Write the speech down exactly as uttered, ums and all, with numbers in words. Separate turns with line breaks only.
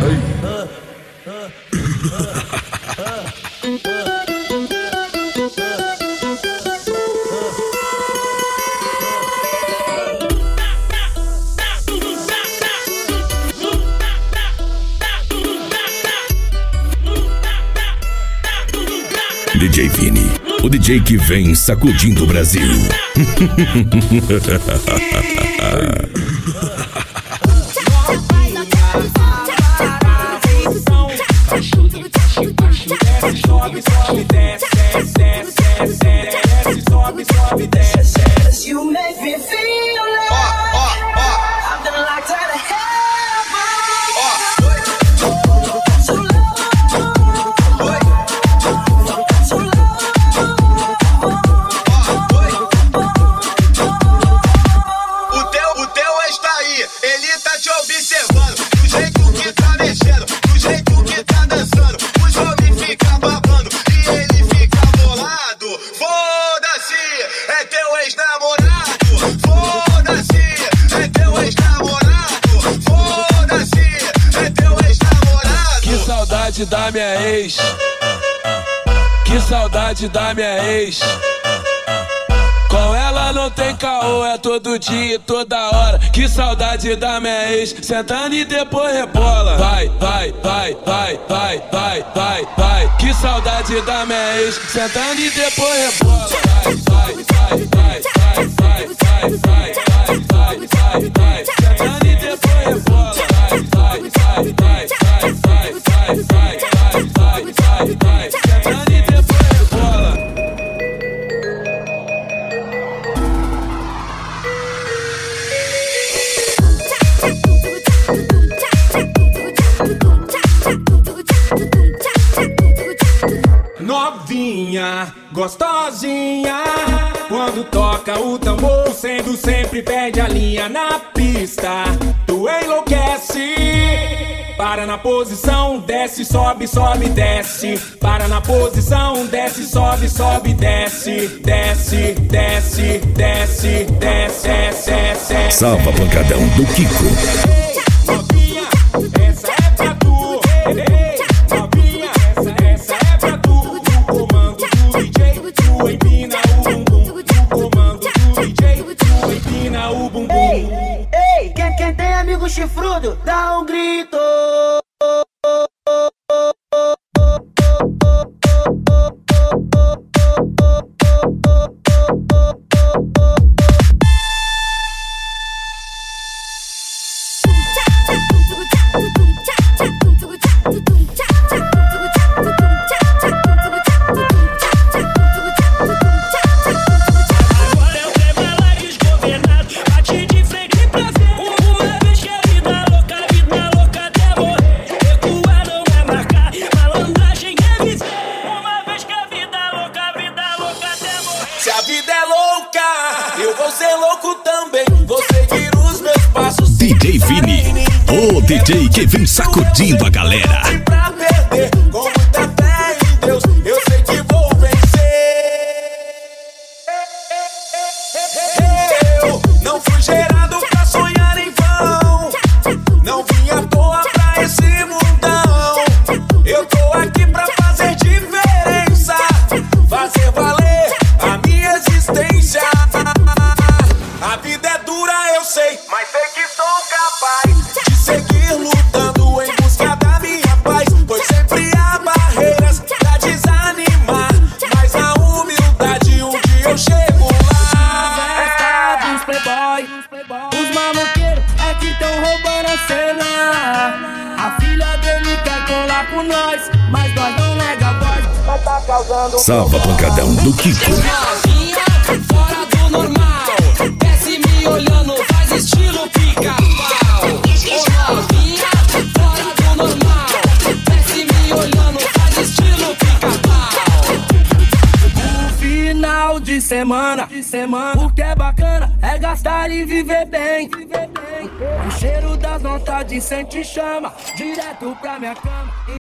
D J Vini, o D J que vem sacudindo o Brasil.
Sobe, sobe, desce, desce, desce, desce, desce, sobe, sobe, desce, desce. You make me feel like I've been locked out of heaven.
Da minha ex, que saudade da minha ex. Com ela não tem caô, é todo dia e toda hora. Que saudade da minha ex, sentando e depois rebola. Vai, vai, vai, vai, vai, vai, vai, vai. Que saudade da minha ex, sentando e depois rebola. Vai, vai, vai, vai, vai, vai, vai, vai, vai, vai, vai, vai. Sentando e depois rebola. Vai, vai, vai, vai, vai, vai, vai, vai, vai, vai, vai. Sentando e depois rebola.
Novinha, gostosinha, quando toca o tambor, sendo sempre perde a linha na pista. Tu enlouquece, para na posição, desce, sobe, sobe, desce. Para na posição, desce, sobe, sobe, desce. Desce, desce, desce, desce, desce, desce.
Salva pancadão do Kiko.
Novinha, essa é pra tu. Novinha, essa, essa é pra tu. No comando do D J, tu empina o bumbum. No comando do D J, tu empina o bumbum.
Ei, ei, quem, quem tem amigo chifrudo, dá um grito.
D J Vini, o D J que vem sacudindo a galera.
Pra perder, com muita fé em Deus, eu sei que vou vencer. Eu não fui gerado pra sonhar em vão, não vim à toa pra esse mundão. Eu tô aqui pra fazer diferença, fazer valer a minha existência. A vida é dura, eu sei, mas sei que sou capaz de seguir lutando em busca da minha paz. Pois sempre há barreiras pra desanimar, mas a humildade um dia eu chego lá.
Festa dos playboy, os maloqueiros é que tão roubando a cena. A filha dele quer colar com nós, mas nós não nega a voz. Mas tá causando
Salva pancadão do Kiko.
Novinha, fora do normal, desce me olhando, faz estilo pica-pau. Ô novinha, fora do normal, desce me olhando, faz estilo pica-pau.
o final de semana, de semana. O que é bacana é gastar e viver bem. O cheiro das notas de sente chama direto pra minha cama.